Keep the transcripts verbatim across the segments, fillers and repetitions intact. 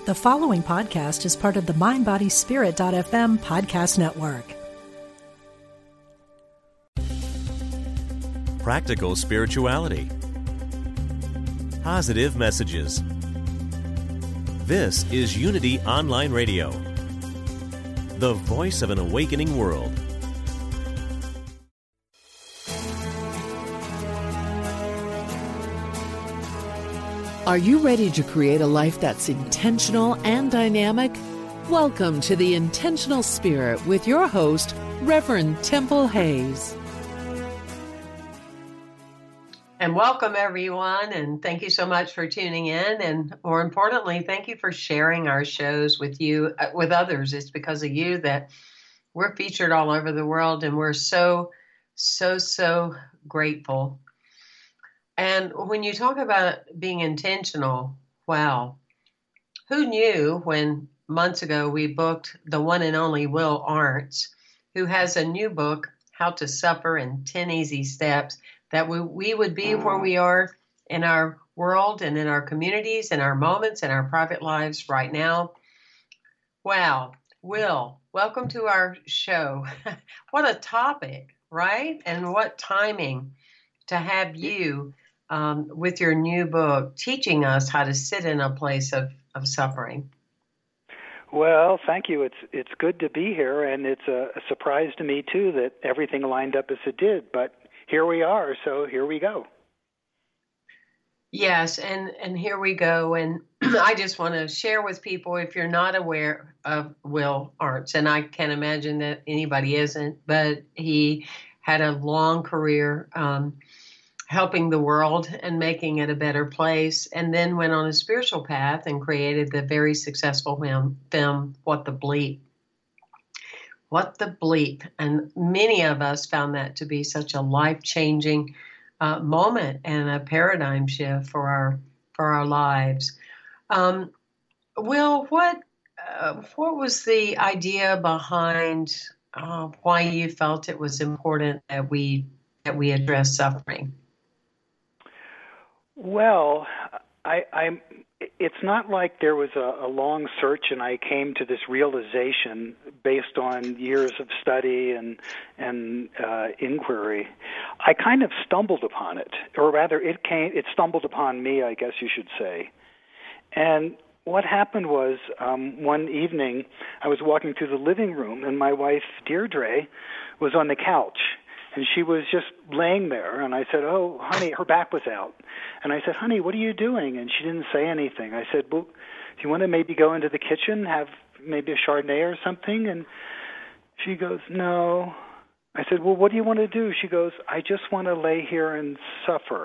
The following podcast is part of the mind body spirit dot f m podcast network. Practical spirituality. Positive messages. This is Unity Online Radio, the voice of an awakening world. Are you ready to create a life that's intentional and dynamic? Welcome to The Intentional Spirit with your host, Reverend Temple Hayes. And welcome, everyone, and thank you so much for tuning in. And more importantly, thank you for sharing our shows with you, uh, with others. It's because of you that we're featured all over the world, and we're so, so, so grateful. And when you talk about being intentional, wow, who knew when months ago we booked the one and only Will Arntz, who has a new book, How to Suffer in ten Easy Steps, that we, we would be where we are in our world and in our communities and our moments and our private lives right now. Wow, Will, welcome to our show. What a topic, right? And what timing to have you um, with your new book teaching us how to sit in a place of, of suffering. Well, thank you. It's it's good to be here, and it's a, a surprise to me, too, that everything lined up as it did. But here we are, so here we go. Yes, and, and here we go. And I just want to share with people, if you're not aware of Will Arntz, and I can't imagine that anybody isn't, but he had a long career um, helping the world and making it a better place, and then went on a spiritual path and created the very successful film, film What the Bleep. What the Bleep. And many of us found that to be such a life-changing uh, moment and a paradigm shift for our for our lives. Um, Will, what uh, what was the idea behind uh, why you felt it was important that we that we address suffering? Well, I, I'm. It's not like there was a, a long search and I came to this realization based on years of study and and uh, inquiry. I kind of stumbled upon it, or rather, it came. It stumbled upon me, I guess you should say. And what happened was, um, one evening, I was walking through the living room, and my wife Deirdre was on the couch. And she was just laying there, and I said, oh, honey, her back was out. And I said, honey, what are you doing? And she didn't say anything. I said, well, do you want to maybe go into the kitchen, have maybe a Chardonnay or something? And she goes, no. I said, well, what do you want to do? She goes, I just want to lay here and suffer.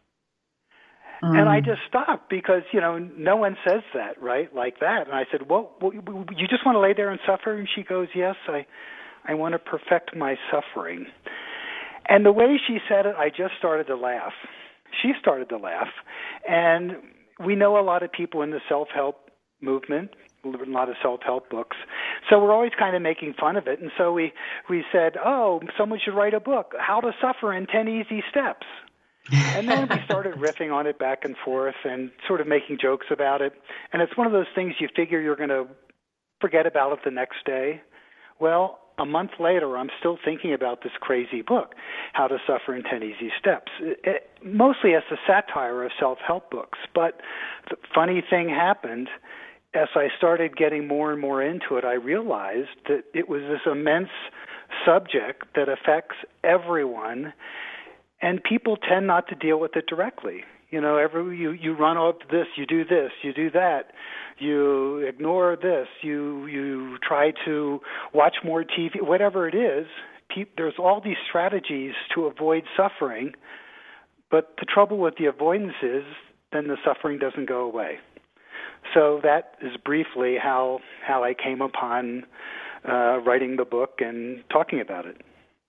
Mm. And I just stopped because, you know, no one says that, right, like that. And I said, well, well you just want to lay there and suffer? And she goes, yes, I, I want to perfect my suffering. And the way she said it, I just started to laugh. She started to laugh. And we know a lot of people in the self-help movement, a lot of self-help books. So we're always kind of making fun of it. And so we, we said, oh, someone should write a book, How to Suffer in ten Easy Steps. And then we started riffing on it back and forth and sort of making jokes about it. And it's one of those things you figure you're going to forget about it the next day. Well, a month later, I'm still thinking about this crazy book, How to Suffer in ten Easy Steps, it, it, mostly as a satire of self-help books. But the funny thing happened, as I started getting more and more into it, I realized that it was this immense subject that affects everyone, and people tend not to deal with it directly. You know, every you, you run off this, you do this, you do that, you ignore this, you you try to watch more T V, whatever it is. Pe- there's all these strategies to avoid suffering, but the trouble with the avoidance is then the suffering doesn't go away. So that is briefly how how I came upon uh, writing the book and talking about it.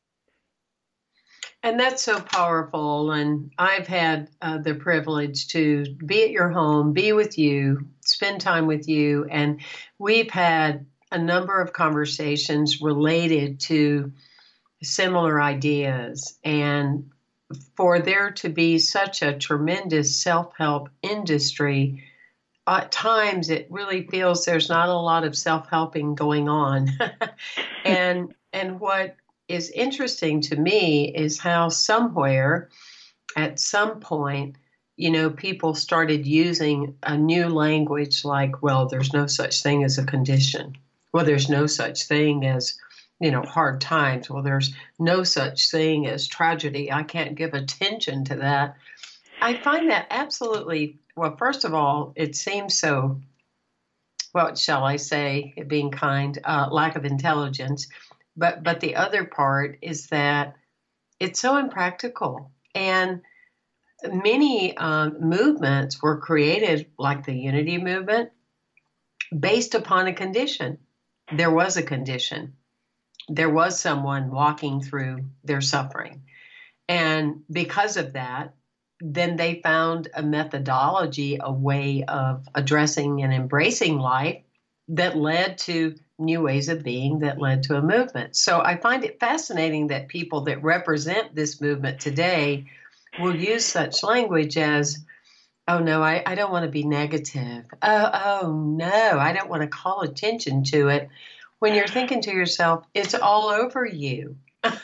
And that's so powerful. And I've had uh, the privilege to be at your home, be with you, spend time with you. And we've had a number of conversations related to similar ideas. And for there to be such a tremendous self-help industry at times it really feels there's not a lot of self-helping going on. and and what is interesting to me is how somewhere at some point, you know, people started using a new language like, well, there's no such thing as a condition. Well, there's no such thing as, you know, hard times. Well, there's no such thing as tragedy. I can't give attention to that. I find that absolutely, well, first of all, it seems so, what shall I say, being kind, uh, lack of intelligence. But but the other part is that it's so impractical. And many um, movements were created, like the Unity movement, based upon a condition. There was a condition. There was someone walking through their suffering. And because of that, then they found a methodology, a way of addressing and embracing life that led to new ways of being, that led to a movement. So I find it fascinating that people that represent this movement today will use such language as, oh, no, I, I don't want to be negative. Oh, oh, no, I don't want to call attention to it. When you're thinking to yourself, it's all over you.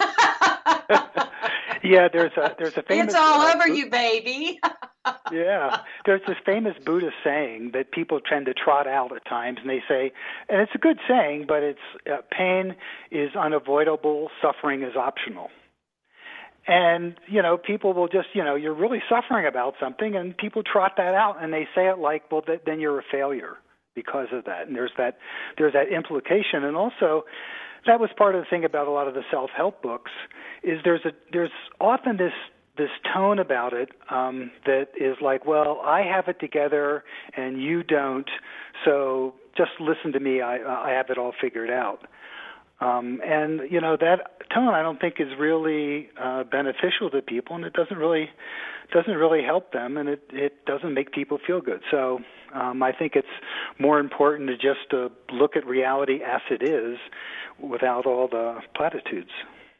Yeah, there's a there's a famous. It's all uh, over you, baby. Yeah, there's this famous Buddhist saying that people tend to trot out at times, and they say, and it's a good saying, but it's uh, pain is unavoidable, suffering is optional. And, you know, people will just, you know, you're really suffering about something, and people trot that out, and they say it like, well, th- then you're a failure because of that. And there's that there's that implication. And also, that was part of the thing about a lot of the self-help books, is there's a there's often this this tone about it um, that is like, well, I have it together and you don't, so just listen to me, I, I have it all figured out. Um, and, you know, that tone I don't think is really uh, beneficial to people, and it doesn't really doesn't really help them, and it, it doesn't make people feel good. So um, I think it's more important to just uh, look at reality as it is without all the platitudes.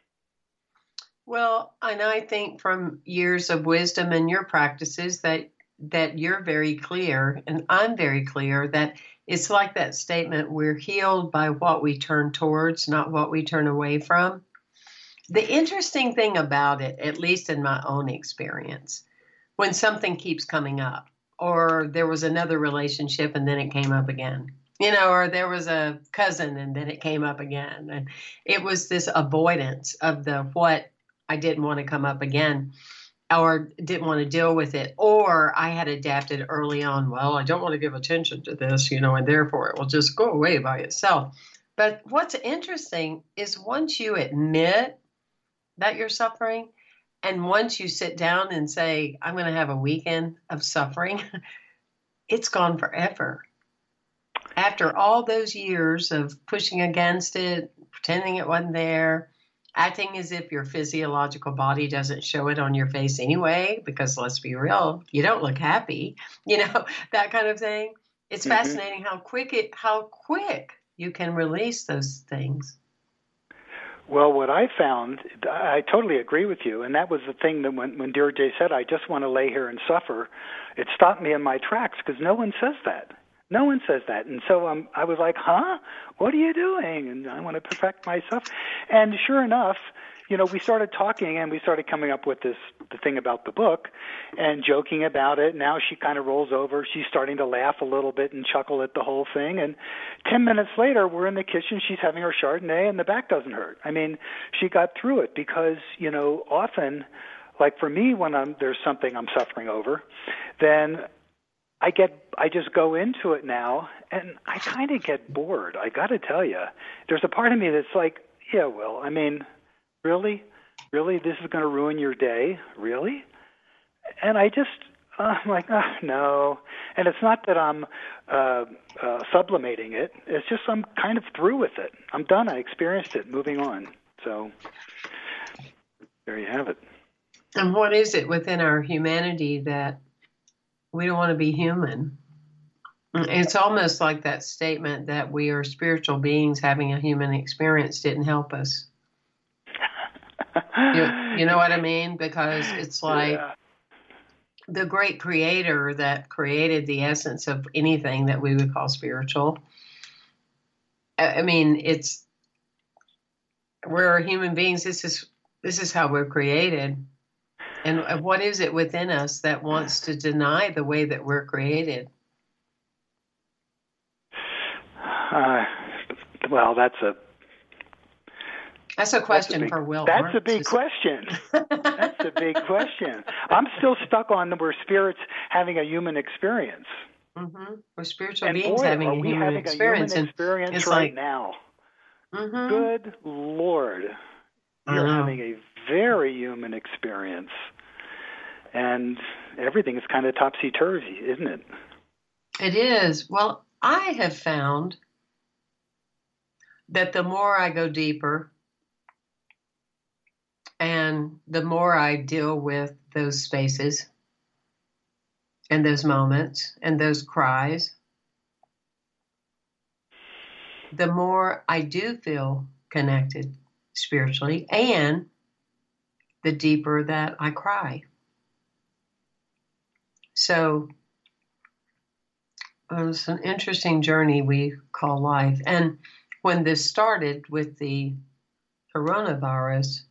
Well, and I think from years of wisdom in your practices that that you're very clear, and I'm very clear, that it's like that statement, we're healed by what we turn towards, not what we turn away from. The interesting thing about it, at least in my own experience, when something keeps coming up, or there was another relationship and then it came up again, you know, or there was a cousin and then it came up again, and it was this avoidance of the what I didn't want to come up again, or didn't want to deal with it, or I had adapted early on, well, I don't want to give attention to this, you know, and therefore it will just go away by itself. But what's interesting is once you admit that you're suffering, and once you sit down and say, I'm going to have a weekend of suffering, it's gone forever. After all those years of pushing against it, pretending it wasn't there, acting as if your physiological body doesn't show it on your face anyway, because let's be real, you don't look happy, you know, that kind of thing. It's mm-hmm. fascinating how quick it, how quick you can release those things. Well, what I found, I totally agree with you, and that was the thing that when, when Deirdre said, I just want to lay here and suffer, it stopped me in my tracks, because no one says that. No one says that. And so um, I was like, huh? What are you doing? And I want to perfect myself. And sure enough, you know, we started talking and we started coming up with this the thing about the book and joking about it. Now she kind of rolls over. She's starting to laugh a little bit and chuckle at the whole thing. And ten minutes later, we're in the kitchen. She's having her Chardonnay and the back doesn't hurt. I mean, she got through it because, you know, often, like for me, when I'm, there's something I'm suffering over, then I get, I just go into it now, and I kind of get bored. I got to tell you, there's a part of me that's like, yeah, well, I mean, really, really, this is going to ruin your day, really? And I just, uh, I'm like, oh, no. And it's not that I'm uh, uh, sublimating it. It's just I'm kind of through with it. I'm done. I experienced it. Moving on. So there you have it. And what is it within our humanity that we don't want to be human? It's almost like that statement that we are spiritual beings having a human experience didn't help us. you, you know what I mean? Because it's like, yeah. the great creator that created the essence of anything that we would call spiritual. I mean, it's, we're human beings. This is, this is how we're created. And what is it within us that wants to deny the way that we're created? Uh, well, that's a That's a question that's a big, for Will. That's a big question. That's a big question. I'm still stuck on the we're spirits having a human experience. Mm-hmm. We're spiritual and beings boy, having are a we human having experience. a human experience it's right like, now. Mm-hmm. Good Lord. You're having a very human experience. And everything is kind of topsy-turvy, isn't it? It is. Well, I have found that the more I go deeper and the more I deal with those spaces and those moments and those cries, the more I do feel connected spiritually, and the deeper that I cry. So it's an interesting journey we call life. And when this started with the coronavirus,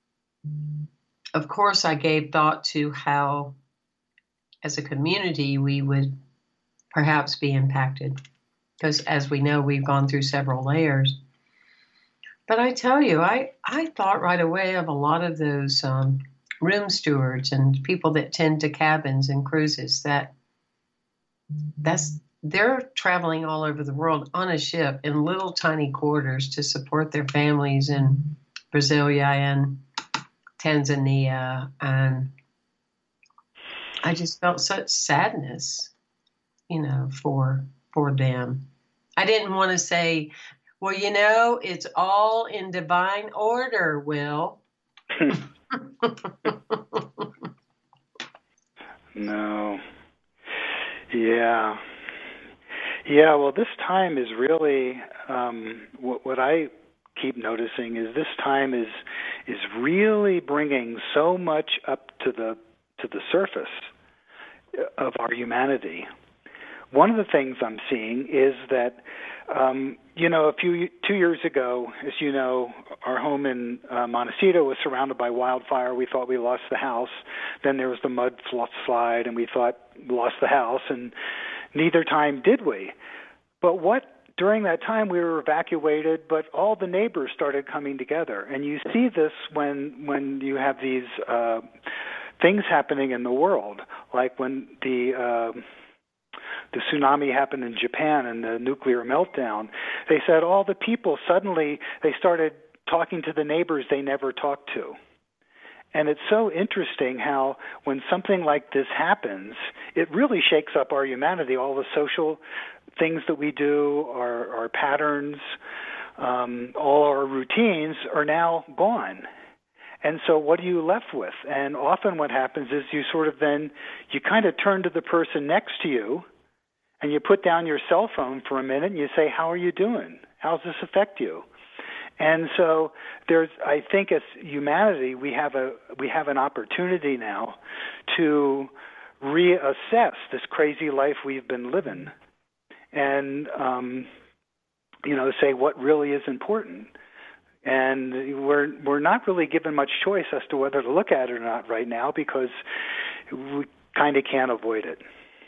of course, I gave thought to how, as a community, we would perhaps be impacted. Because as we know, we've gone through several layers. But I tell you, I, I thought right away of a lot of those um, room stewards and people that tend to cabins and cruises that that's they're traveling all over the world on a ship in little tiny quarters to support their families in Brasilia and Tanzania. And I just felt such sadness, you know, for for them. I didn't want to say, well, you know, it's all in divine order, Will. No. Yeah. Yeah, well, this time is really, um, what, what I keep noticing is this time is is really bringing so much up to the to the surface of our humanity. One of the things I'm seeing is that, um, you know, a few two years ago, as you know, our home in uh, Montecito was surrounded by wildfire. We thought we lost the house. Then there was the mud slide, and we thought we lost the house. And neither time did we. But what during that time we were evacuated, but all the neighbors started coming together. And you see this when when you have these uh, things happening in the world, like when the uh, the tsunami happened in Japan and the nuclear meltdown. They said all the people suddenly, they started talking to the neighbors they never talked to. And it's so interesting how when something like this happens, it really shakes up our humanity. All the social things that we do, our, our patterns, um, all our routines are now gone. And so what are you left with? And often what happens is you sort of then, you kind of turn to the person next to you and you put down your cell phone for a minute and you say, how are you doing? How does this affect you? And so there's, I think as humanity, we have a we have an opportunity now to reassess this crazy life we've been living, and um, you know, say what really is important. And we're we're not really given much choice as to whether to look at it or not right now because we kind of can't avoid it.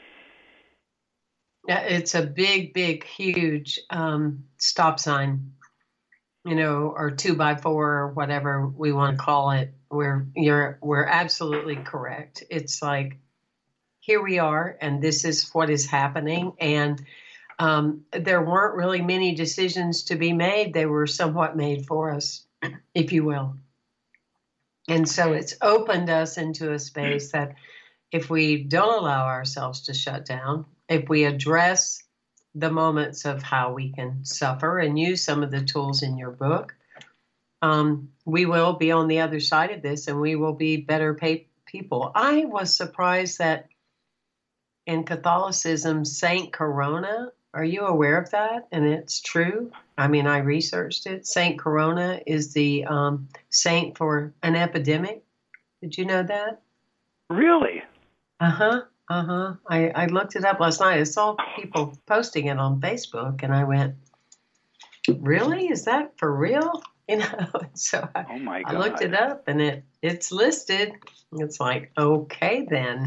Yeah, it's a big, big, huge um, stop sign, you know, or two by four or whatever we want to call it. We're you're we're absolutely correct. It's like, here we are, and this is what is happening. And um, there weren't really many decisions to be made. They were somewhat made for us, if you will. And so it's opened us into a space that if we don't allow ourselves to shut down, if we address the moments of how we can suffer and use some of the tools in your book, um, we will be on the other side of this and we will be better paid people. I was surprised that in Catholicism, Saint Corona, are you aware of that? And it's true. I mean, I researched it. Saint Corona is the um, saint for an epidemic. Did you know that? Really? Uh-huh. Uh-huh. I, I looked it up last night. I saw people posting it on Facebook, and I went, really? Is that for real? You know, so I, Oh my I God. looked it up, and it it's listed. It's like, okay, then.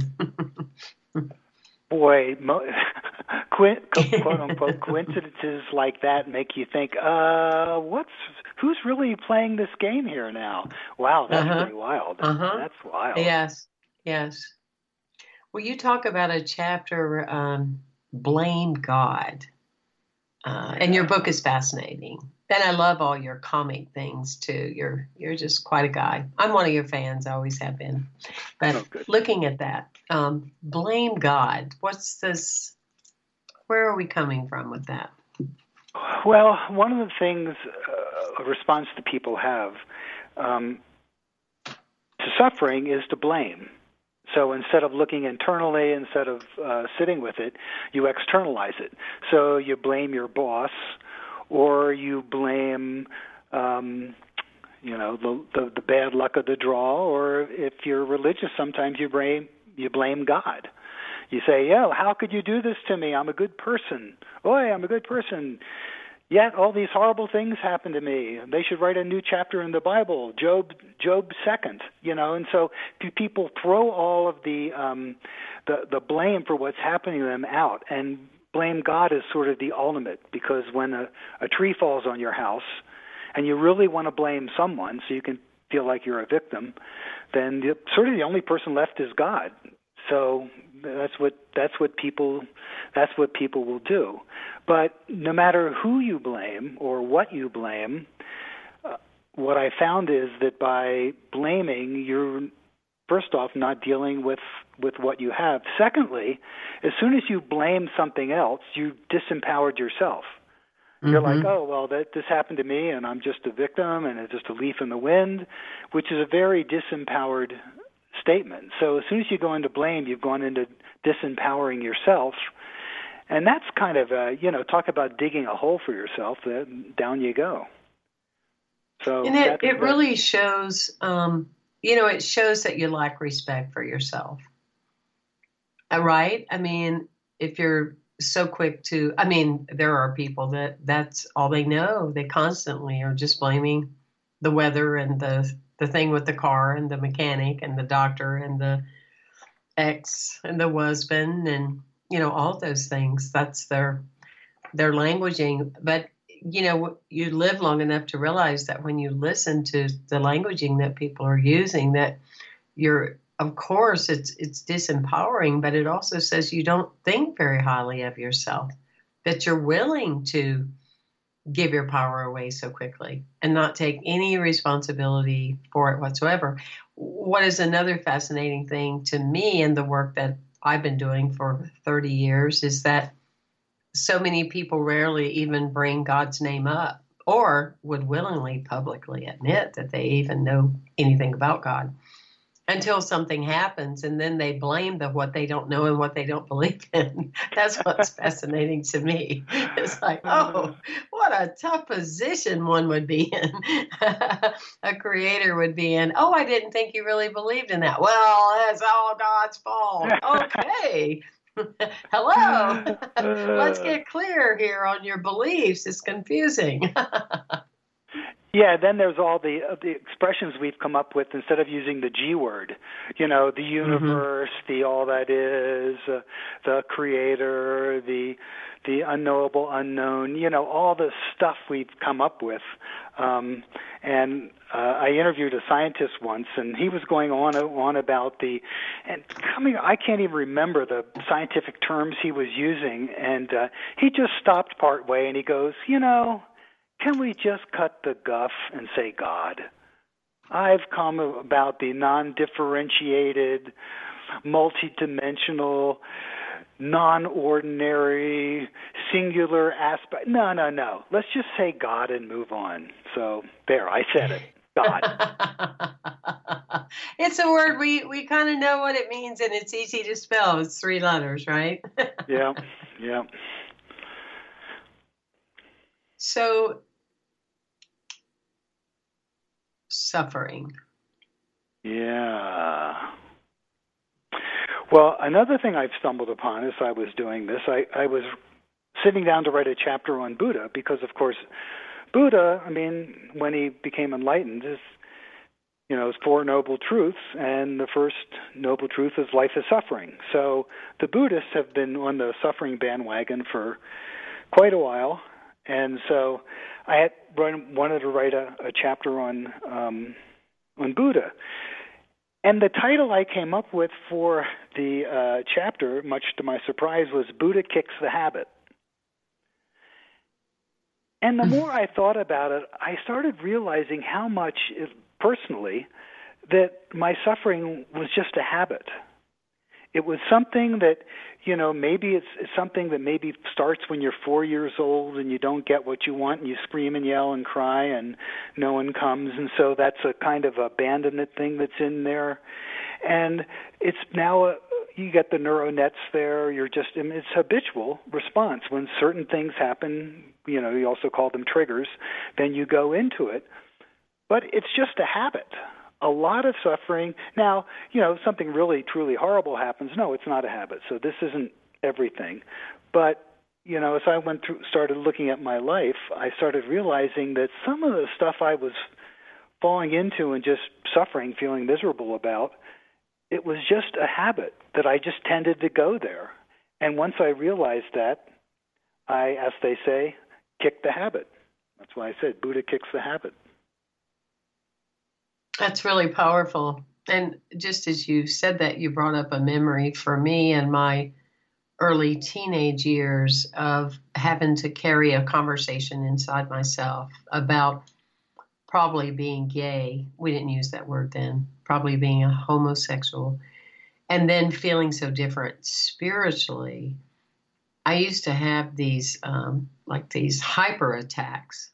Boy, mo- quote unquote coincidences like that make you think, uh, what's who's really playing this game here now? Wow, that's Uh-huh. pretty wild. Uh-huh. That's wild. Yes. Yes. Well, you talk about a chapter, um, Blame God. Uh, Yeah. And your book is fascinating. And I love all your comic things too. You're you're just quite a guy. I'm one of your fans. I always have been. But Oh, good. looking at that, um, blame God. What's this? Where are we coming from with that? Well, one of the things, uh, a response that people have um, to suffering is to blame. So instead of looking internally, instead of uh, sitting with it, you externalize it. So you blame your boss, or you blame, um, you know, the, the the bad luck of the draw, or if you're religious, sometimes you blame you blame God. You say, "Yeah, how could you do this to me? I'm a good person. Boy, I'm a good person. Yet all these horrible things happen to me. They should write a new chapter in the Bible, Job, Job second, you know." And so people throw all of the um, the the blame for what's happening to them out, and blame God is sort of the ultimate, because when a, a tree falls on your house, and you really want to blame someone, so you can feel like you're a victim, then the, sort of the only person left is God. So that's what that's what people that's what people will do. But no matter who you blame or what you blame, uh, what I found is that by blaming, you're first off not dealing with with what you have. Secondly, as soon as you blame something else, you disempowered yourself. You're Mm-hmm. like, oh, well, that this happened to me, and I'm just a victim, and it's just a leaf in the wind, which is a very disempowered statement. So as soon as you go into blame, you've gone into disempowering yourself, and that's kind of a, you know, talk about digging a hole for yourself. Then down you go. So And it, that, it that, really shows, um, you know, it shows that you lack respect for yourself. Uh, Right? I mean, if you're so quick to, I mean, there are people that that's all they know. They constantly are just blaming the weather and the the thing with the car and the mechanic and the doctor and the ex and the husband and, you know, all those things. That's their their languaging. But, you know, you live long enough to realize that when you listen to the languaging that people are using, that you're, of course, it's it's disempowering, but it also says you don't think very highly of yourself, that you're willing to give your power away so quickly and not take any responsibility for it whatsoever. What is another fascinating thing to me in the work that I've been doing for thirty years is that so many people rarely even bring God's name up or would willingly publicly admit that they even know anything about God until something happens, and then they blame the what they don't know and what they don't believe in. That's what's fascinating to me. It's like, oh, what a tough position one would be in. A creator would be in. Oh, I didn't think you really believed in that. Well, that's all God's fault. Okay. Hello. Let's get clear here on your beliefs. It's confusing. Yeah, then there's all the uh, the expressions we've come up with instead of using the G word. You know, the universe, mm-hmm. the all that is, uh, the creator, the the unknowable unknown. You know, all the stuff we've come up with. Um, and uh, I interviewed a scientist once, and he was going on on about the and coming. I can't even remember the scientific terms he was using, and uh, he just stopped part way, and he goes, you know, can we just cut the guff and say God? I've come about the non-differentiated, multidimensional, non-ordinary, singular aspect. No, no, no. Let's just say God and move on. So there, I said it. God. It's a word we, we kind of know what it means, and it's easy to spell. It's three letters, right? Yeah, yeah. So, suffering. Yeah. Well, another thing I've stumbled upon as I was doing this, I, I was sitting down to write a chapter on Buddha because, of course, Buddha, I mean, when he became enlightened, is, you know, his Four Noble Truths, and the first noble truth is life is suffering. So the Buddhists have been on the suffering bandwagon for quite a while, and so I had wanted to write a, a chapter on um, on Buddha. And the title I came up with for the uh, chapter, much to my surprise, was Buddha Kicks the Habit. And the more I thought about it, I started realizing how much, personally, that my suffering was just a habit. It was something that, you know, maybe it's, it's something that maybe starts when you're four years old and you don't get what you want and you scream and yell and cry and no one comes. And so that's a kind of abandonment thing that's in there. And it's now a, you get the neural nets there. You're just, I mean, it's habitual response. When certain things happen, you know, you also call them triggers, then you go into it. But it's just a habit. A lot of suffering. Now, you know, something really, truly horrible happens. No, it's not a habit. So this isn't everything. But, you know, as I went through, started looking at my life, I started realizing that some of the stuff I was falling into and just suffering, feeling miserable about, it was just a habit that I just tended to go there. And once I realized that, I, as they say, kicked the habit. That's why I said Buddha kicks the habit. That's really powerful. And just as you said that, you brought up a memory for me and my early teenage years of having to carry a conversation inside myself about probably being gay. We didn't use that word then. Probably being a homosexual. And then feeling so different spiritually. I used to have these, um, like these hyper attacks.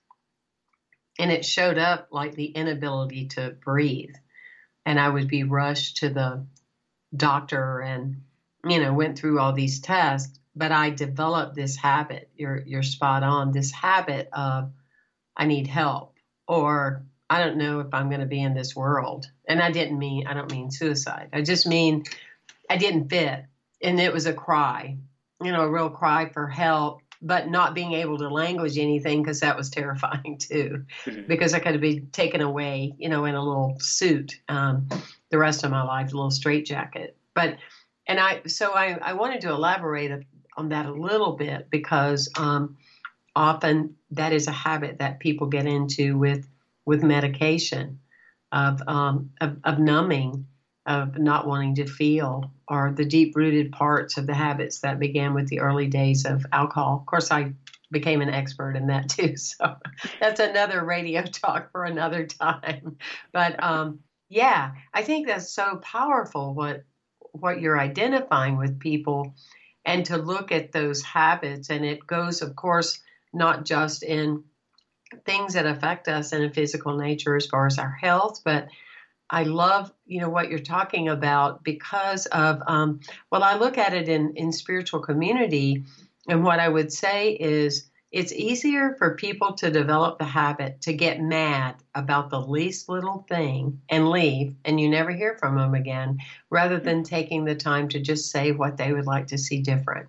And it showed up like the inability to breathe. And I would be rushed to the doctor and, you know, went through all these tests. But I developed this habit, you're, you're spot on, this habit of I need help, or I don't know if I'm going to be in this world. And I didn't mean, I don't mean suicide. I just mean I didn't fit. And it was a cry, you know, a real cry for help. But not being able to language anything, because that was terrifying too, mm-hmm. because I could be taken away, you know, in a little suit um, the rest of my life, a little straitjacket. But, and I, so I, I wanted to elaborate on that a little bit, because um, often that is a habit that people get into with, with medication of, um, of, of numbing, of not wanting to feel, or the deep-rooted parts of the habits that began with the early days of alcohol. Of course, I became an expert in that too, so that's another radio talk for another time. But um, yeah, I think that's so powerful what what you're identifying with people, and to look at those habits. And it goes, of course, not just in things that affect us in a physical nature as far as our health, but I love, you know, what you're talking about because of, um, well, I look at it in, in spiritual community, and what I would say is it's easier for people to develop the habit to get mad about the least little thing and leave, and you never hear from them again, rather than taking the time to just say what they would like to see different.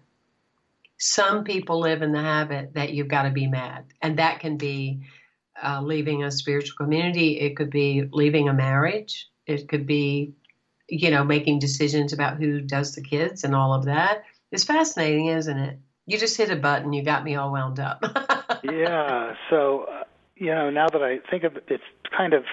Some people live in the habit that you've got to be mad, and that can be Uh, leaving a spiritual community. It could be leaving a marriage. It could be, you know, making decisions about who does the kids and all of that. It's fascinating, isn't it? You just hit a button. You got me all wound up. Yeah. So, uh, you know, now that I think of it, it's kind of,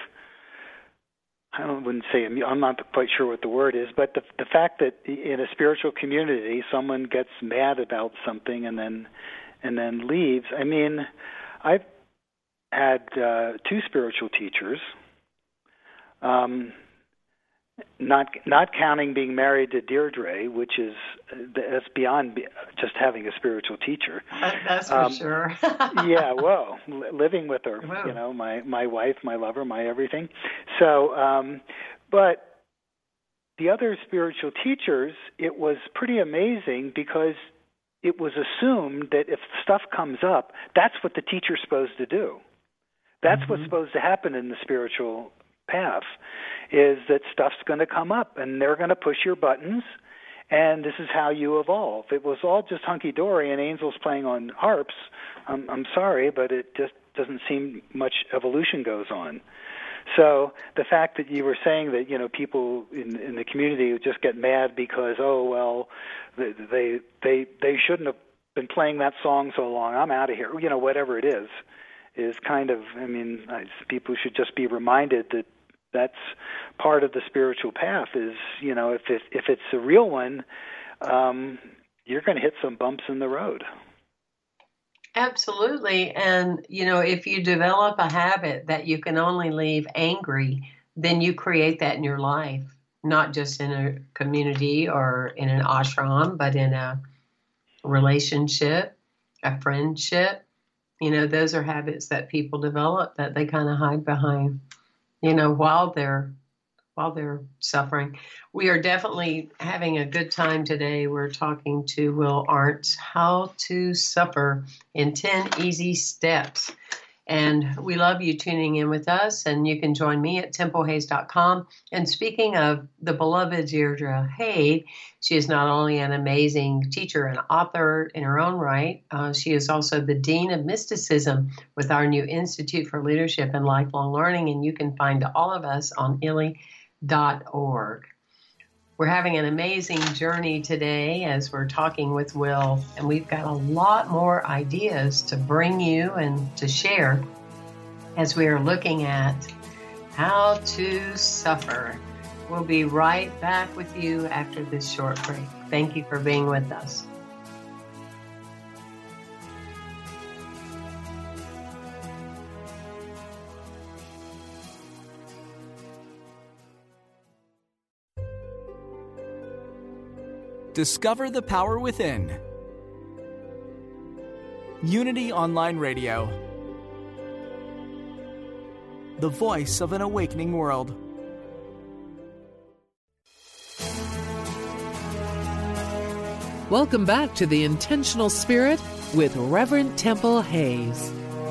I don't, wouldn't say, I'm not quite sure what the word is, but the, the fact that in a spiritual community, someone gets mad about something and then, and then leaves. I mean, I've had uh, two spiritual teachers, um, not not counting being married to Deirdre, which is that's beyond just having a spiritual teacher. That's for um, sure. Yeah, well, li- living with her, Wow. you know, my my wife, my lover, my everything. So, um, but the other spiritual teachers, it was pretty amazing because it was assumed that if stuff comes up, that's what the teacher's supposed to do. That's mm-hmm. what's supposed to happen in the spiritual path, is that stuff's going to come up, and they're going to push your buttons, and this is how you evolve. It was all just hunky-dory and angels playing on harps. I'm, I'm sorry, but it just doesn't seem much evolution goes on. So the fact that you were saying that, you know, people in, in the community would just get mad because, oh, well, they they they shouldn't have been playing that song so long, I'm out of here, you know, whatever it is, is kind of, I mean, people should just be reminded that that's part of the spiritual path is, you know, if it, if it's a real one, um, you're going to hit some bumps in the road. Absolutely. And, you know, if you develop a habit that you can only leave angry, then you create that in your life, not just in a community or in an ashram, but in a relationship, a friendship. You know, those are habits that people develop that they kind of hide behind, you know, while they're while they're suffering. We are definitely having a good time today. We're talking to Will Arndt, How to Suffer in ten Easy Steps. And we love you tuning in with us, and you can join me at temple hayes dot com. And speaking of the beloved Deirdre Haid, she is not only an amazing teacher and author in her own right, uh, she is also the Dean of Mysticism with our new Institute for Leadership and Lifelong Learning, and you can find all of us on I L I dot org. We're having an amazing journey today as we're talking with Will, and we've got a lot more ideas to bring you and to share as we are looking at how to suffer. We'll be right back with you after this short break. Thank you for being with us. Discover the power within. Unity Online Radio. The voice of an awakening world. Welcome back to The Intentional Spirit with Reverend Temple Hayes.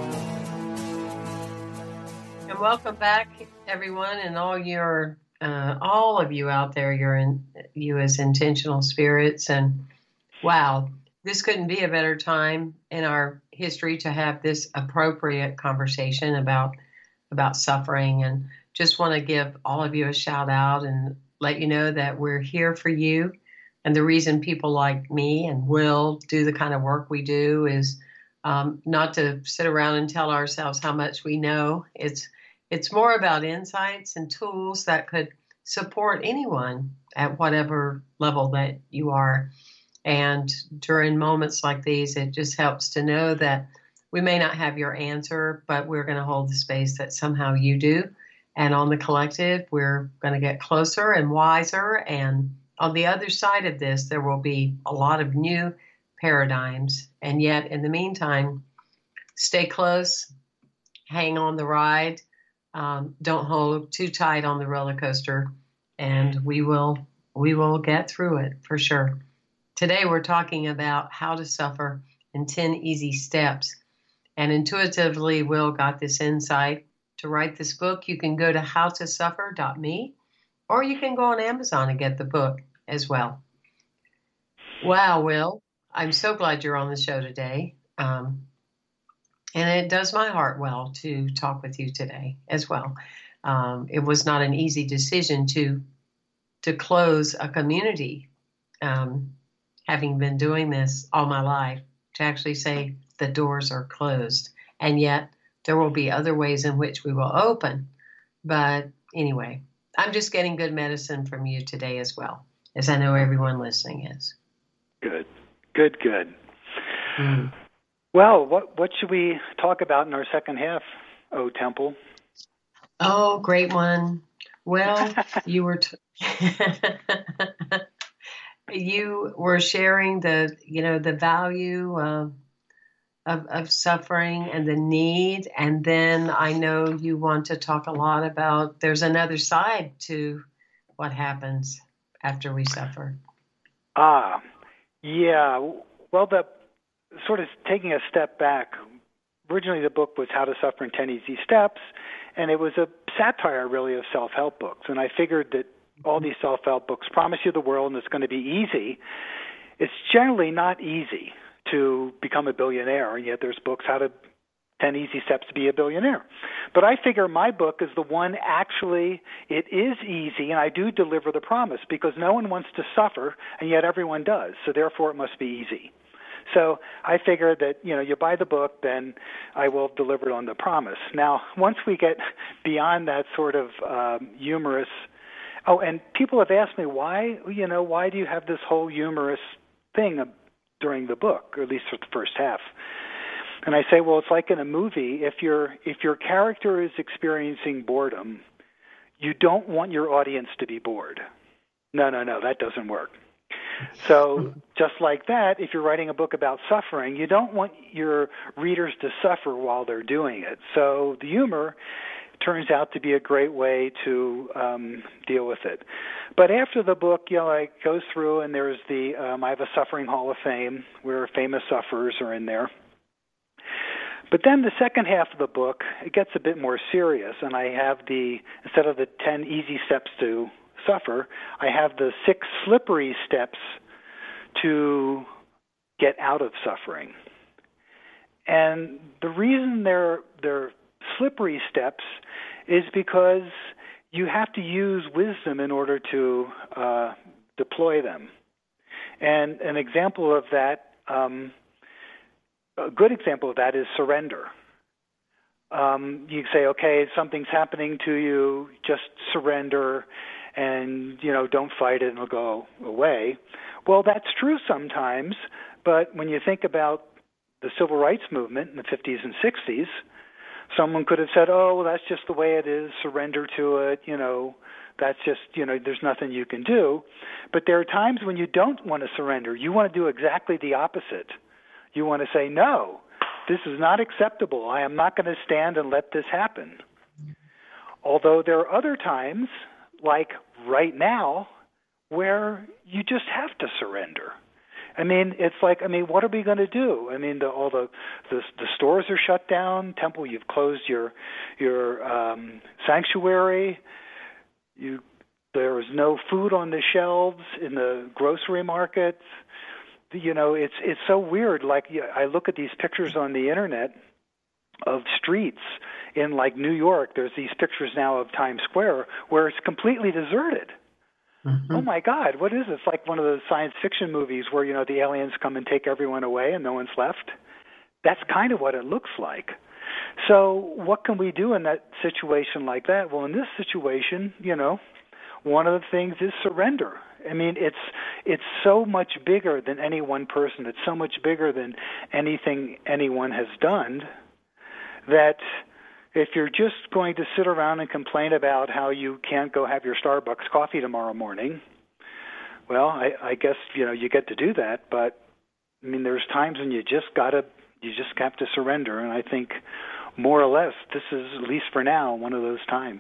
And welcome back, everyone, and all your Uh, all of you out there, you're in, you as intentional spirits. And wow, this couldn't be a better time in our history to have this appropriate conversation about, about suffering. And just want to give all of you a shout out and let you know that we're here for you. And the reason people like me and Will do the kind of work we do is um, not to sit around and tell ourselves how much we know. It's It's more about insights and tools that could support anyone at whatever level that you are. And during moments like these, it just helps to know that we may not have your answer, but we're going to hold the space that somehow you do. And on the collective, we're going to get closer and wiser. And on the other side of this, there will be a lot of new paradigms. And yet, in the meantime, stay close, hang on the ride. Um, don't hold too tight on the roller coaster, and we will we will get through it for sure. Today we're talking about how to suffer in ten easy steps. And intuitively, Will got this insight to write this book. You can go to how to suffer dot me, or you can go on Amazon and get the book as well. Wow, Will, I'm so glad you're on the show today. Um, And it does my heart well to talk with you today as well. Um, it was not an easy decision to to close a community, um, having been doing this all my life, to actually say the doors are closed. And yet there will be other ways in which we will open. But anyway, I'm just getting good medicine from you today as well, as I know everyone listening is. Good, good, good. Mm. Well, what what should we talk about in our second half, O Temple? Oh, great one. Well, you were t- you were sharing the you know the value of, of of suffering and the need, and then I know you want to talk a lot about there's another side to what happens after we suffer. Ah, yeah. Well, the sort of taking a step back, originally the book was How to Suffer in ten Easy Steps, and it was a satire really of self-help books. And I figured that all these self-help books promise you the world and it's going to be easy. It's generally not easy to become a billionaire, and yet there's books how to ten Easy Steps to Be a Billionaire. But I figure my book is the one actually, it is easy, and I do deliver the promise because no one wants to suffer, and yet everyone does. So therefore, it must be easy. So I figure that, you know, you buy the book, then I will deliver it on the promise. Now, once we get beyond that sort of um, humorous, oh, and people have asked me, why, you know, why do you have this whole humorous thing during the book, or at least for the first half? And I say, well, it's like in a movie. If your if your character is experiencing boredom, you don't want your audience to be bored. No, no, no, that doesn't work. So just like that, if you're writing a book about suffering, you don't want your readers to suffer while they're doing it. So the humor turns out to be a great way to um, deal with it. But after the book, you know, I go through, and there's the um, I have a Suffering Hall of Fame where famous sufferers are in there. But then the second half of the book, it gets a bit more serious, and I have the, instead of the ten easy steps to suffer, I have the six slippery steps to get out of suffering. And the reason they're, they're slippery steps is because you have to use wisdom in order to uh, deploy them. And an example of that, um, a good example of that is surrender. Um, you say, okay, something's happening to you, just surrender, and, you know, don't fight it and it'll go away. Well, that's true sometimes, but when you think about the civil rights movement in the fifties and sixties, someone could have said, oh, well, that's just the way it is, surrender to it, you know, that's just, you know, there's nothing you can do. But there are times when you don't want to surrender. You want to do exactly the opposite. You want to say, no, this is not acceptable. I am not going to stand and let this happen. Although there are other times, like right now, where you just have to surrender. I mean, it's like, I mean, what are we going to do? I mean, the, all the, the the stores are shut down. Temple, you've closed your your um, sanctuary. You there is no food on the shelves in the grocery markets. You know, it's it's so weird. Like, I look at these pictures on the internet of streets in, like, New York. There's these pictures now of Times Square where it's completely deserted. Mm-hmm. Oh, my God, what is this? It's like one of those science fiction movies where, you know, the aliens come and take everyone away and no one's left. That's kind of what it looks like. So what can we do in that situation like that? Well, in this situation, you know, one of the things is surrender. I mean, it's it's so much bigger than any one person. It's so much bigger than anything anyone has done that if you're just going to sit around and complain about how you can't go have your Starbucks coffee tomorrow morning, well, I, I guess, you know, you get to do that. But, I mean, there's times when you just gotta, you just have to surrender. And I think more or less this is, at least for now, one of those times.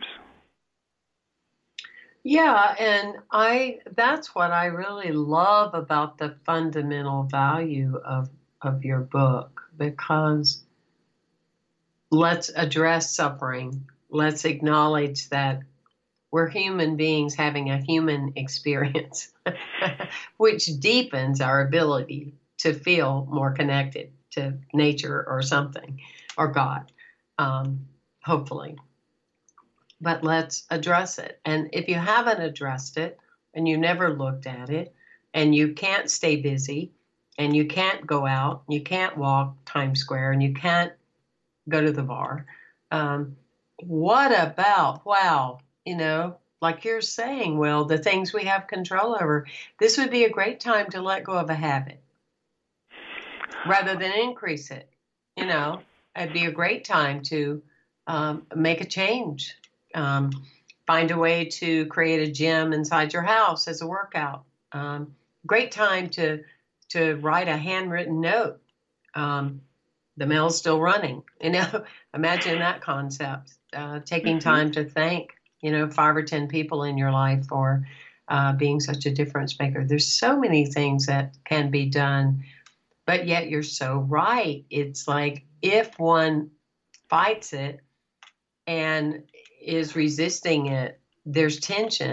Yeah, and I that's what I really love about the fundamental value of of your book, because let's address suffering. Let's acknowledge that we're human beings having a human experience, which deepens our ability to feel more connected to nature or something, or God, um, hopefully. But let's address it. And if you haven't addressed it and you never looked at it and you can't stay busy and you can't go out, you can't walk Times Square and you can't go to the bar, um, what about, wow, you know, like you're saying, Will, the things we have control over, this would be a great time to let go of a habit rather than increase it. You know, it'd be a great time to um, make a change. Um, find a way to create a gym inside your house as a workout. Um, great time to to write a handwritten note. Um, the mail's still running. You know, imagine that concept. Uh, taking time to thank, you know, five or ten people in your life for uh, being such a difference maker. There's so many things that can be done, but yet you're so right. It's like if one fights it and is resisting it, there's tension,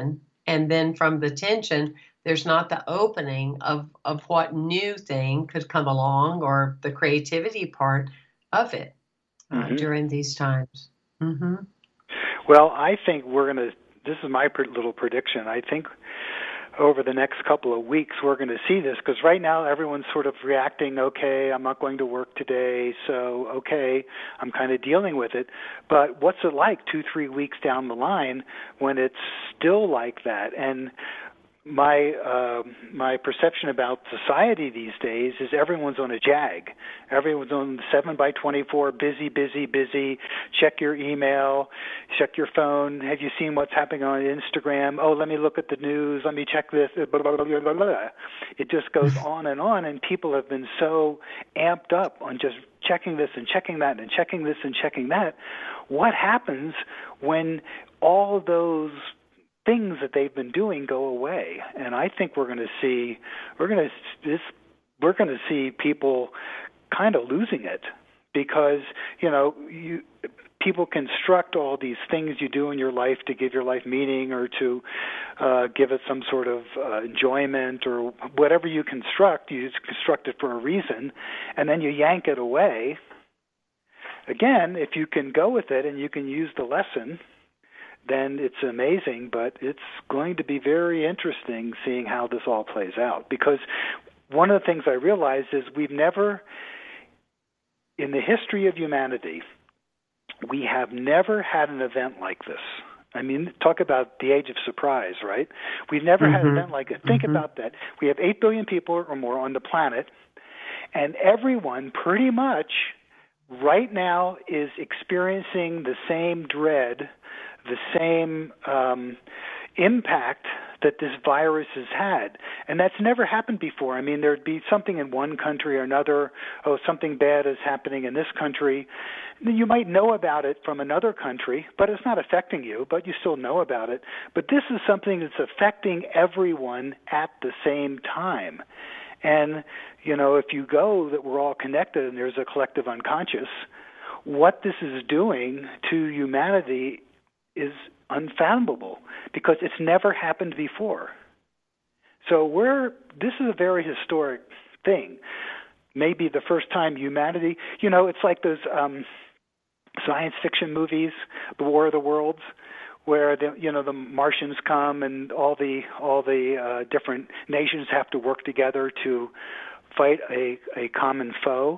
And then from the tension, there's not the opening of, of what new thing could come along or the creativity part of it uh, mm-hmm. during these times. Mm-hmm. Well, I think we're going to, this is my little prediction, I think over the next couple of weeks we're going to see this, because right now everyone's sort of reacting, okay, I'm not going to work today, so okay, I'm kind of dealing with it. But what's it like two, three weeks down the line when it's still like that? And my uh, my perception about society these days is everyone's on a jag. Everyone's on seven by twenty-four, busy, busy, busy. Check your email, check your phone. Have you seen what's happening on Instagram? Oh, let me look at the news. Let me check this. Blah, blah, blah, blah, blah. It just goes on and on, and people have been so amped up on just checking this and checking that and checking this and checking that. What happens when all of those things that they've been doing go away? And I think we're going to see we're going to this we're going to see people kind of losing it, because you know you people construct all these things you do in your life to give your life meaning or to uh, give it some sort of uh, enjoyment or whatever you construct. You construct it for a reason, and then you yank it away. Again, if you can go with it and you can use the lesson, then it's amazing, but it's going to be very interesting seeing how this all plays out. Because one of the things I realized is we've never, in the history of humanity, we have never had an event like this. I mean, talk about the age of surprise, right? We've never mm-hmm. had an event like it. Think mm-hmm. about that. We have eight billion people or more on the planet, and everyone pretty much right now is experiencing the same dread, the same um, impact that this virus has had. And that's never happened before. I mean, there'd be something in one country or another, oh, something bad is happening in this country. You might know about it from another country, but it's not affecting you, but you still know about it. But this is something that's affecting everyone at the same time. And, you know, if you go that we're all connected and there's a collective unconscious, what this is doing to humanity is unfathomable, because it's never happened before. So we're this is a very historic thing. Maybe the first time humanity, you know, it's like those um, science fiction movies, The War of the Worlds, where the you know the Martians come and all the all the uh, different nations have to work together to fight a, a common foe.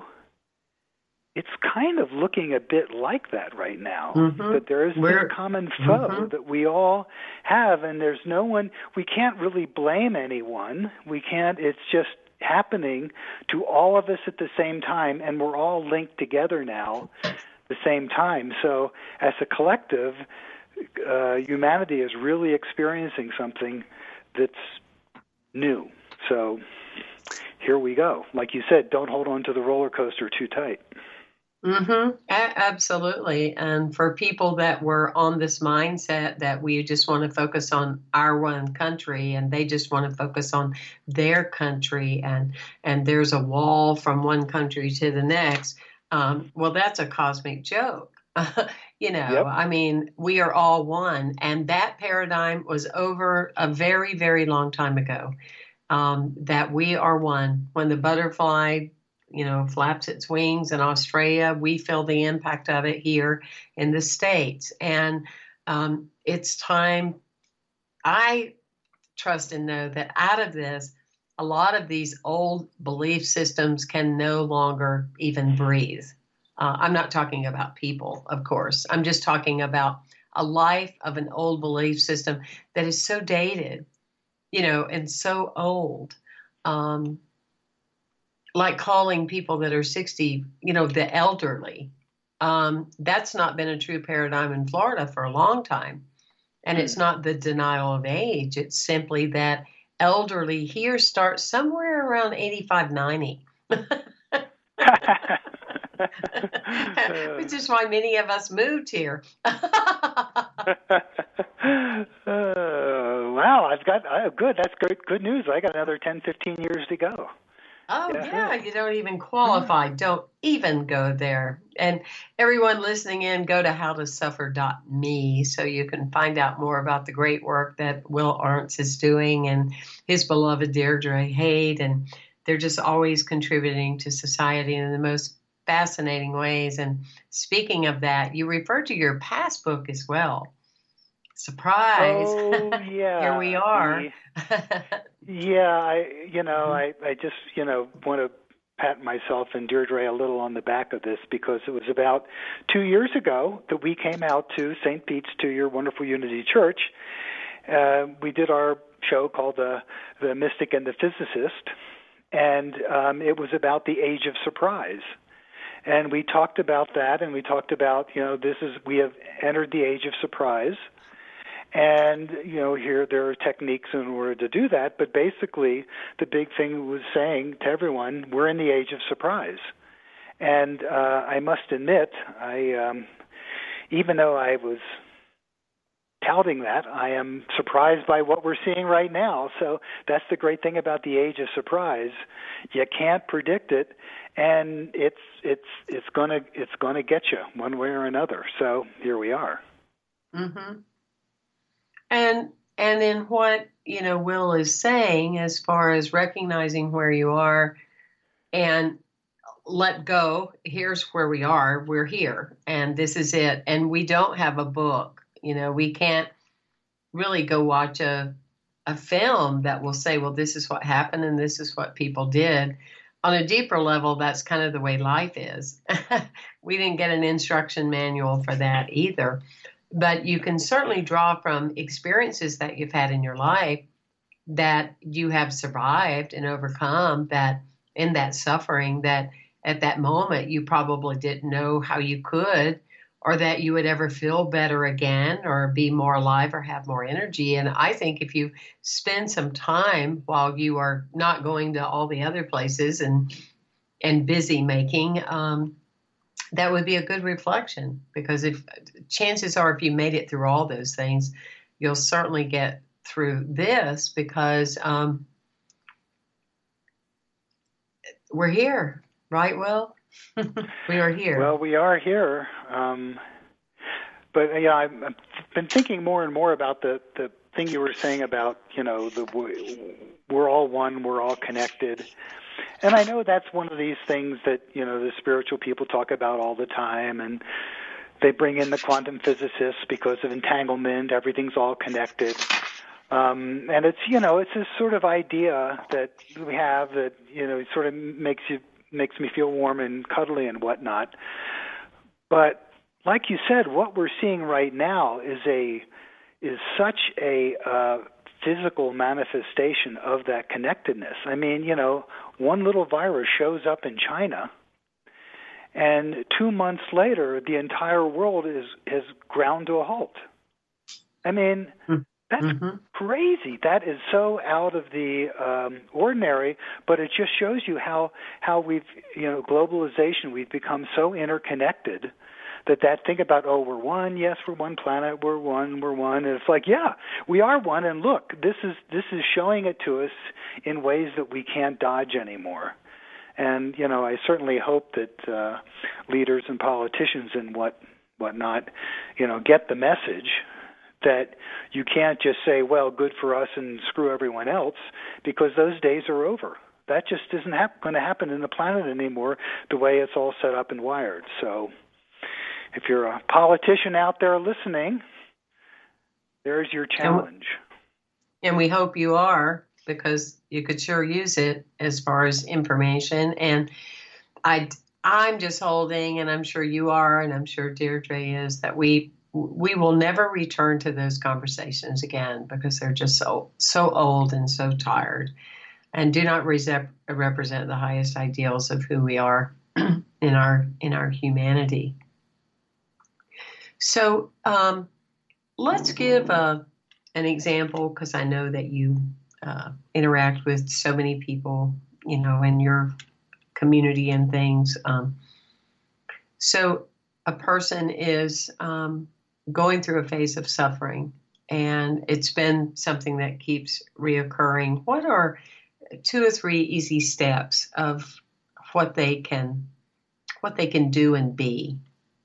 It's kind of looking a bit like that right now, mm-hmm. that there is this common foe mm-hmm. that we all have, and there's no one, we can't really blame anyone. We can't, it's just happening to all of us at the same time, and we're all linked together now at the same time. So as a collective, uh, humanity is really experiencing something that's new. So here we go. Like you said, don't hold on to the roller coaster too tight. Mm-hmm. A- absolutely. And for people that were on this mindset that we just want to focus on our one country and they just want to focus on their country and, and there's a wall from one country to the next, um, well, that's a cosmic joke. you know, yep. I mean, we are all one. And that paradigm was over a very, very long time ago, um, that we are one. When the butterfly you know, flaps its wings in Australia, we feel the impact of it here in the States. And um, it's time, I trust and know that out of this, a lot of these old belief systems can no longer even breathe. Uh, I'm not talking about people, of course. I'm just talking about a life of an old belief system that is so dated, you know, and so old. Um, like calling people that are sixty, you know, the elderly. Um, that's not been a true paradigm in Florida for a long time. And mm. it's not the denial of age. It's simply that elderly here starts somewhere around eighty-five, ninety. Which is why many of us moved here. uh, wow, I've got, uh, good, that's great, good news. I got another ten, fifteen years to go. Oh, Yeah. yeah, you don't even qualify. Don't even go there. And everyone listening in, go to how to suffer dot me so you can find out more about the great work that Will Arntz is doing and his beloved Deirdre Hade. And they're just always contributing to society in the most fascinating ways. And speaking of that, you referred to your past book as well. Surprise. Oh, yeah. Here we are. The, yeah, I, you know, mm-hmm. I, I just, you know, want to pat myself and Deirdre a little on the back of this because it was about two years ago that we came out to Saint Pete's to your wonderful Unity Church. Uh, we did our show called the, the Mystic and the Physicist, and um, it was about the age of surprise. And we talked about that, and we talked about, you know, this is, we have entered the age of surprise. And, you know, here there are techniques in order to do that. But basically, the big thing was saying to everyone, we're in the age of surprise. And uh, I must admit, I, um, even though I was touting that, I am surprised by what we're seeing right now. So that's the great thing about the age of surprise. You can't predict it, and it's it's it's gonna it's gonna get you one way or another. So here we are. Mm-hmm. And and in what, you know, Will is saying as far as recognizing where you are and let go, here's where we are, we're here, and this is it. And we don't have a book. You know, we can't really go watch a a film that will say, well, this is what happened and this is what people did. On a deeper level, that's kind of the way life is. We didn't get an instruction manual for that either. But you can certainly draw from experiences that you've had in your life that you have survived and overcome, that in that suffering, that at that moment you probably didn't know how you could, or that you would ever feel better again or be more alive or have more energy. And I think if you spend some time while you are not going to all the other places and and busy making, um, that would be a good reflection, because if chances are if you made it through all those things, you'll certainly get through this, because um, we're here, right, Will? We are here. Well, we are here. Um, but, yeah, I've, I've been thinking more and more about the, the thing you were saying about, you know, the we're all one, we're all connected. And I know that's one of these things that, you know, the spiritual people talk about all the time, and they bring in the quantum physicists because of entanglement, everything's all connected. Um, and it's, you know, it's this sort of idea that we have that, you know, it sort of makes you makes me feel warm and cuddly and whatnot. But like you said, what we're seeing right now is a is such a uh, physical manifestation of that connectedness. I mean, you know, one little virus shows up in China, and two months later, the entire world is has ground to a halt. I mean, that's mm-hmm. crazy. That is so out of the um, ordinary, but it just shows you how how we've, you know, globalization, we've become so interconnected that that thing about, oh, we're one, yes, we're one planet, we're one, we're one. And it's like, yeah, we are one, and look, this is this is showing it to us in ways that we can't dodge anymore. And, you know, I certainly hope that uh, leaders and politicians and what whatnot, you know, get the message that you can't just say, well, good for us and screw everyone else, because those days are over. That just isn't hap- going to happen in the planet anymore the way it's all set up and wired. So if you're a politician out there listening, there's your challenge. And we hope you are, because you could sure use it as far as information. And I, I'm just holding, and I'm sure you are, and I'm sure Deirdre is, that we we will never return to those conversations again, because they're just so so old and so tired, and do not rese- represent the highest ideals of who we are in our in our humanity. So um, let's give a, an example, because I know that you uh, interact with so many people, you know, in your community and things. Um, so a person is um, going through a phase of suffering, and it's been something that keeps reoccurring. What are two or three easy steps of what they can what they can do and be?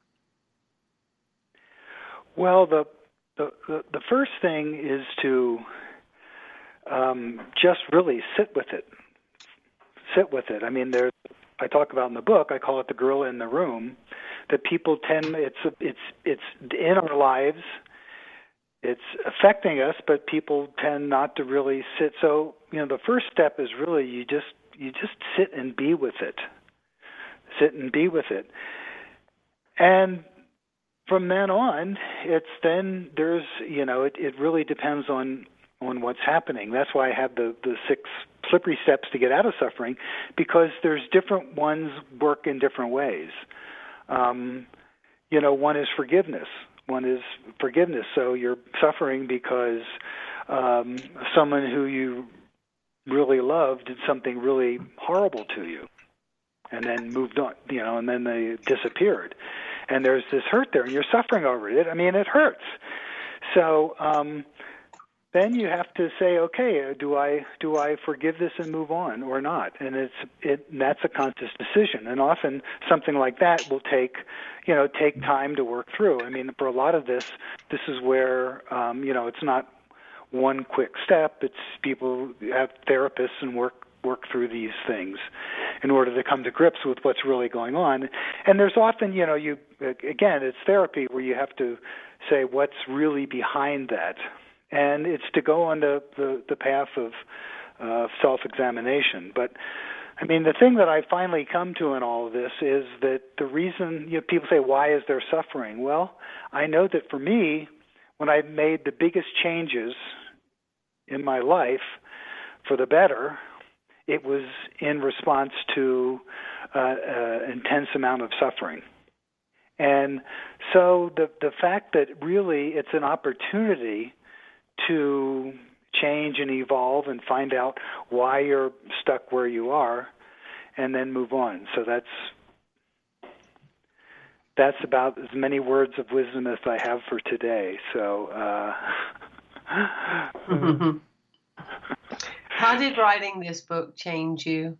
Well, the the the, the first thing is to um, just really sit with it. Sit with it. I mean, there's I talk about in the book. I call it the gorilla in the room. That people tend it's it's it's in our lives. It's affecting us, but people tend not to really sit. So, you know, the first step is really you just you just sit and be with it. Sit and be with it. And from then on, it's then there's, you know, it, it really depends on, on what's happening. That's why I have the, the six slippery steps to get out of suffering, because there's different ones work in different ways. Um, you know, one is forgiveness. One is forgiveness. So you're suffering because um, someone who you really loved did something really horrible to you, and then moved on, you know, and then they disappeared. And there's this hurt there, and you're suffering over it. I mean, it hurts. So um, then you have to say, okay, do I do I forgive this and move on or not? And it's it and that's a conscious decision. And often something like that will take, you know, take time to work through. I mean, for a lot of this, this is where, um, you know, it's not one quick step. It's people have therapists and work work through these things in order to come to grips with what's really going on. And there's often, you know, you again, it's therapy where you have to say what's really behind that. And it's to go on the, the, the path of uh, self-examination. But, I mean, the thing that I finally come to in all of this is that the reason, you know, people say, why is there suffering? Well, I know that for me, when I made the biggest changes in my life for the better, it was in response to uh, an intense amount of suffering. And so the the fact that really it's an opportunity to change and evolve and find out why you're stuck where you are, and then move on. So that's that's about as many words of wisdom as I have for today. So, uh, mm-hmm. How did writing this book change you?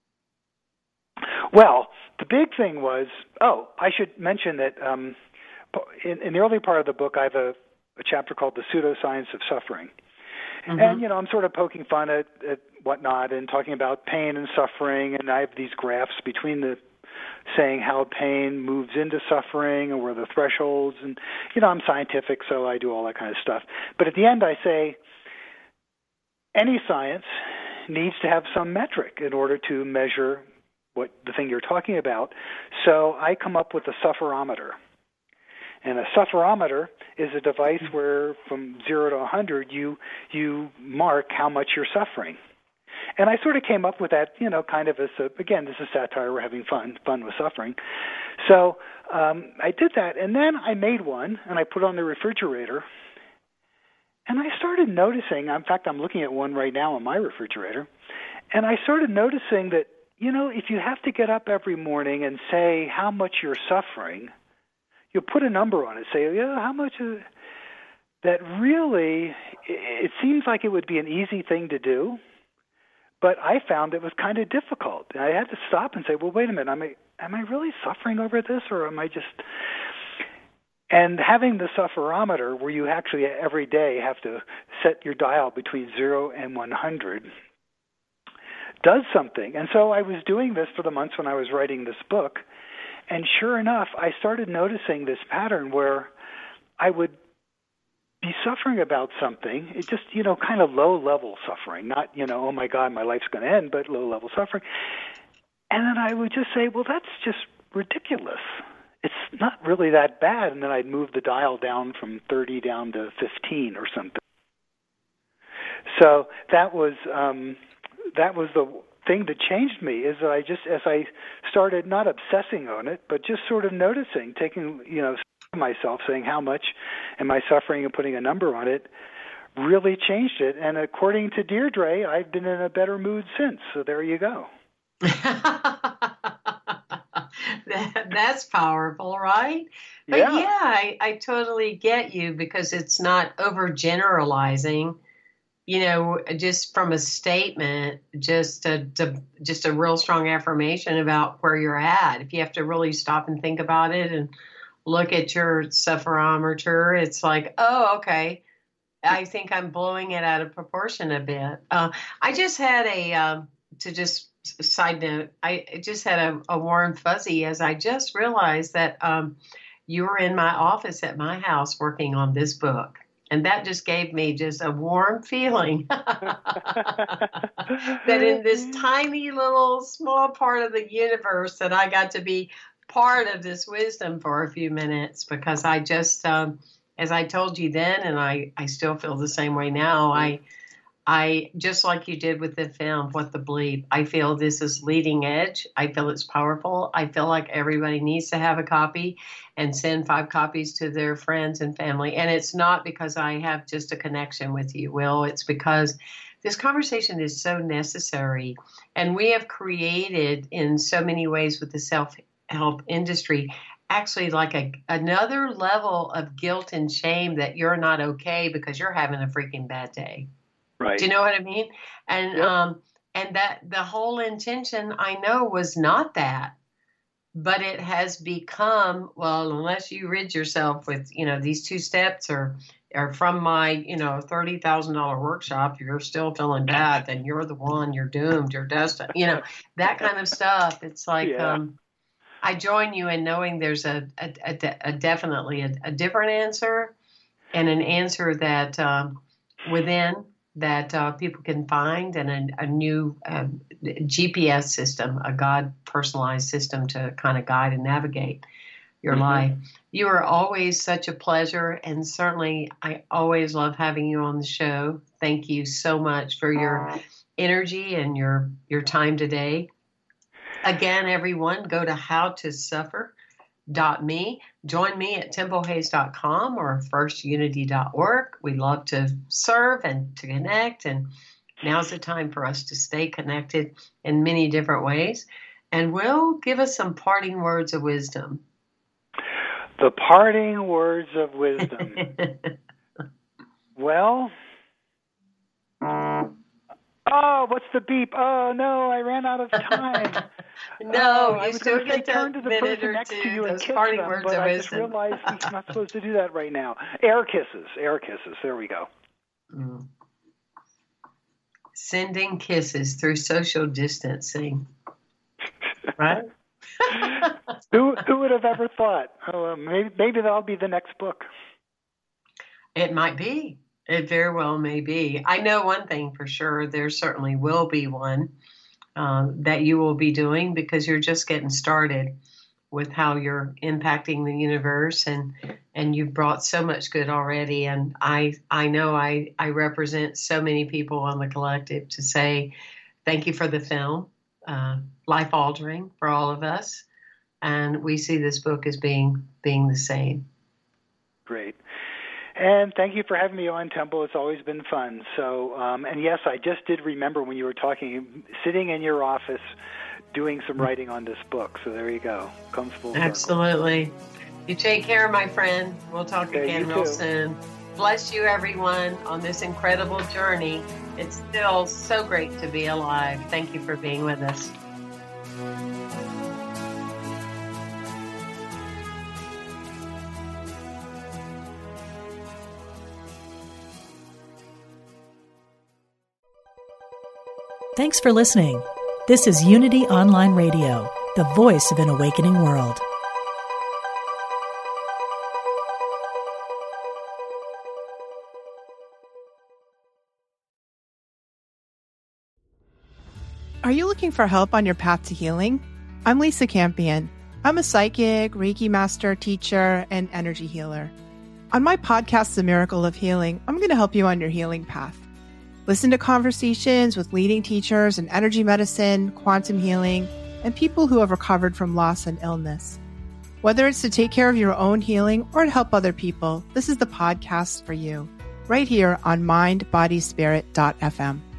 Well, the big thing was, oh, I should mention that um, in, in the early part of the book, I have a a chapter called The Pseudoscience of Suffering. Mm-hmm. And, you know, I'm sort of poking fun at, at whatnot and talking about pain and suffering, and I have these graphs between the saying how pain moves into suffering and where the thresholds, and, you know, I'm scientific, so I do all that kind of stuff. But at the end I say any science needs to have some metric in order to measure what the thing you're talking about. So I come up with a sufferometer. And a sufferometer is a device where from zero to one hundred you you mark how much you're suffering. And I sort of came up with that, you know, kind of as a, again, this is satire, we're having fun, fun with suffering. So um, I did that, and then I made one, and I put it on the refrigerator, and I started noticing, in fact, I'm looking at one right now on my refrigerator, and I started noticing that, you know, if you have to get up every morning and say how much you're suffering, you put a number on it, say, yeah, how much is it? That really, it seems like it would be an easy thing to do, but I found it was kind of difficult. And I had to stop and say, well, wait a minute, am I, am I really suffering over this, or am I just... And having the sufferometer, where you actually every day have to set your dial between zero and one hundred, does something. And so I was doing this for the months when I was writing this book, and sure enough, I started noticing this pattern where I would be suffering about something, it just, you know, kind of low-level suffering, not, you know, oh, my God, my life's going to end, but low-level suffering. And then I would just say, well, that's just ridiculous. It's not really that bad. And then I'd move the dial down from thirty down to fifteen or something. So that was um, that was the thing that changed me, is that I just, as I started not obsessing on it, but just sort of noticing, taking, you know, myself, saying how much am I suffering and putting a number on it, really changed it. And according to Deirdre, I've been in a better mood since. So there you go. that, that's powerful, right? But yeah, yeah I, I totally get you, because it's not overgeneralizing. you know, just from a statement, just a, to, just a real strong affirmation about where you're at. If you have to really stop and think about it and look at your sufferometer, it's like, oh, okay, I think I'm blowing it out of proportion a bit. Uh, I just had a, um, to just side note, I just had a, a warm fuzzy as I just realized that um, you were in my office at my house working on this book. And that just gave me just a warm feeling that in this tiny little small part of the universe that I got to be part of this wisdom for a few minutes, because I just, um, as I told you then, and I, I still feel the same way now, I, I, just like you did with the film, What the Bleep, I feel this is leading edge. I feel it's powerful. I feel like everybody needs to have a copy and send five copies to their friends and family. And it's not because I have just a connection with you, Will. It's because this conversation is so necessary. And we have created in so many ways with the self-help industry actually like a another level of guilt and shame that you're not okay because you're having a freaking bad day. Right. Do you know what I mean? And yep. um, and that the whole intention I know was not that, but it has become, well, unless you rid yourself with, you know, these two steps or or from my, you know, thirty thousand dollars workshop, you're still feeling bad, then you're the one, you're doomed, you're destined, you know, that kind of stuff. It's like, yeah. um, I join you in knowing there's a, a, a, a definitely a, a different answer, and an answer that um, within that uh, people can find, and a, a new uh, G P S system, a God personalized system to kind of guide and navigate your mm-hmm. life. You are always such a pleasure, and certainly I always love having you on the show. Thank you so much for your energy and your your time today. Again, everyone, go to how to suffer dot me. Join me at temple hayes dot com or first unity dot org. We love to serve and to connect, and now's the time for us to stay connected in many different ways. And Will, give us some parting words of wisdom. The parting words of wisdom. Well, oh, what's the beep? Oh, no, I ran out of time. no, oh, you still get to turn to the person next to you and kiss them, but I just realized I'm not supposed to do that right now. Air kisses, air kisses. There we go. Mm. Sending kisses through social distancing. Right? who who would have ever thought? Oh, uh, maybe maybe that'll be the next book. It might be. It very well may be. I know one thing for sure. There certainly will be one um, that you will be doing, because you're just getting started with how you're impacting the universe, and and you've brought so much good already. And I I know I, I represent so many people on the collective to say thank you for the film, uh, life-altering for all of us. And we see this book as being being the same. Great. And thank you for having me on, Temple. It's always been fun. So, um, and yes, I just did remember when you were talking, sitting in your office, doing some writing on this book. So there you go. Comes full circle. Absolutely. You take care, my friend. We'll talk okay, again real too. soon. Bless you, everyone, on this incredible journey. It's still so great to be alive. Thank you for being with us. Thanks for listening. This is Unity Online Radio, the voice of an awakening world. Are you looking for help on your path to healing? I'm Lisa Campion. I'm a psychic, Reiki master, teacher, and energy healer. On my podcast, The Miracle of Healing, I'm going to help you on your healing path. Listen to conversations with leading teachers in energy medicine, quantum healing, and people who have recovered from loss and illness. Whether it's to take care of your own healing or to help other people, this is the podcast for you, right here on mind body spirit dot f m.